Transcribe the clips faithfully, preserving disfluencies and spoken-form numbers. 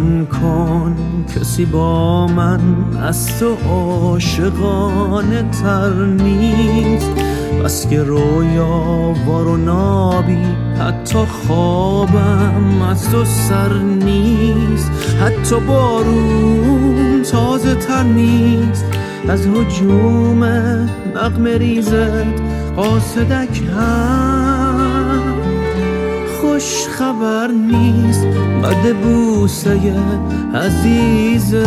کم کن کسی با من از تو عاشقانه تر نیست، بس که رویا وار و نابی حتی خوابم از تو سر نیست. حتی بارون تازه تر نیست از هجوم نغمه ریزت، قاصدک هم خوش خبر نیست بعد بوسه عزیزت.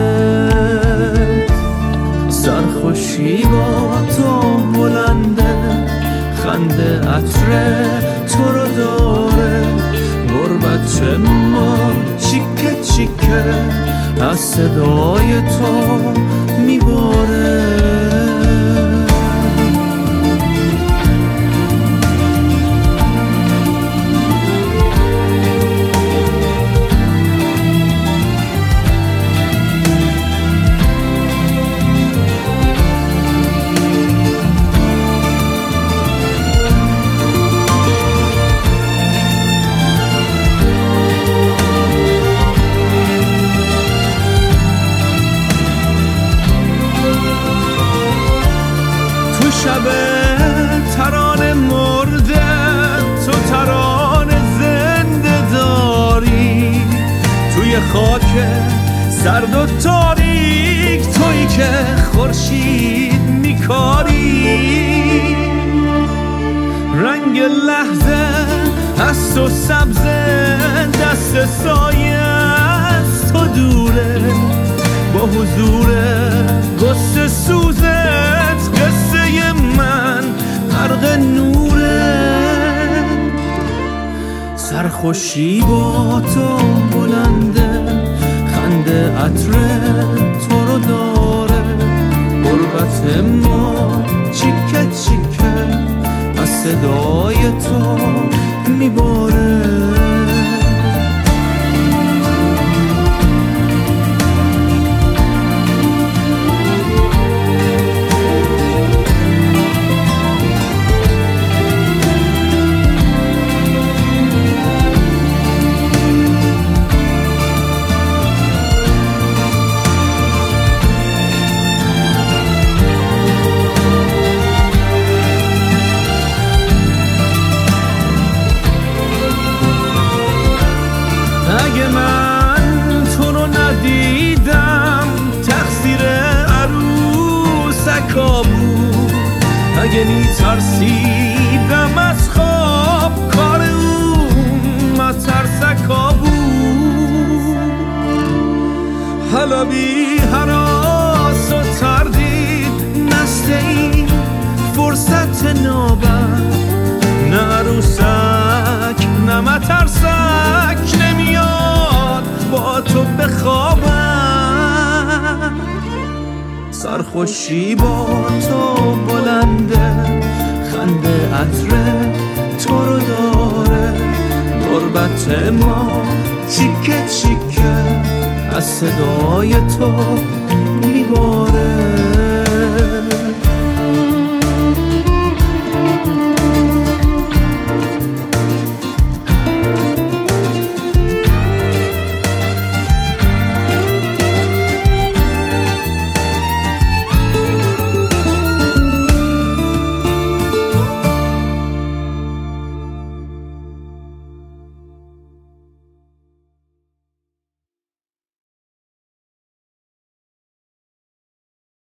سرخوشی با تو بلنده، خنده عطر تو رو داره، غربت ما چیکه چیکه از صدای تو میباره. شب ترانه مرده تو ترانه زنده داری، توی خاک سرد و تاریک تویی که خورشید میکاری. رنگ لحظه از تو سبزه، دست سایه از تو دوره، با حضور غصه سوزت قصه من غرق نوره. سرخوشی با تو بلنده، خنده عطر تو رو داره، غربت ما چیکه چیکه از صدای تو میباره. اگه من تو رو ندیدم تقصیر عروسکا بود، اگه میترسیدم از خواب کار اون مترسکا بود. حالا بی هراس و تردید نسته این فرصت نابد، نه عروسک نه مترسک نمیاد با تو بخوابم. سرخوشی با تو بلنده، خنده عطر تو رو داره، غربت ما چیکه چیکه از صدای تو میباره.